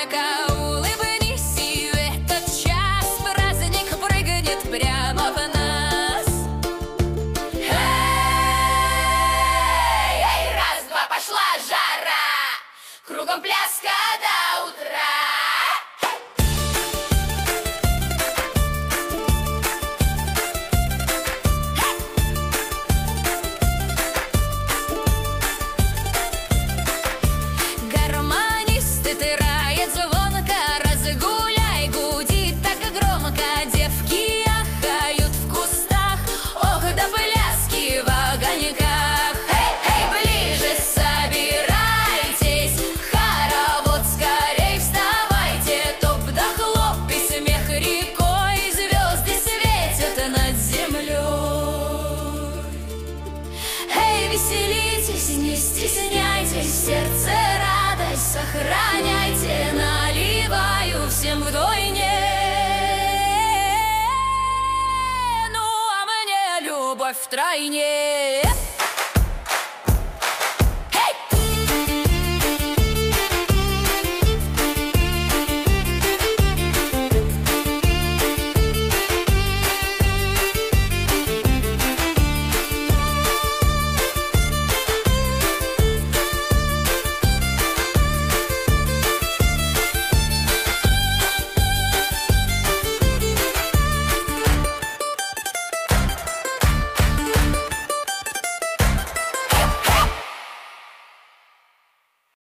мягко улыбнись, и в этот час праздник прыгнет прямо в нас. Эй, эй, раз-два, пошла жара, кругом пляска до утра. Играет звонко, разгуляй, гудит так громко. Девки ахают в кустах, ох, да пляски в огоньках. Эй, эй, ближе собирайтесь, хоровод скорей вставайте. Топ да хлоп и смех рекой, звезды светят над землей. Эй, веселитесь, не стесняйтесь, сердце радость сохраняйте, наливаю всем вдвойне. Ну а мне любовь втройне.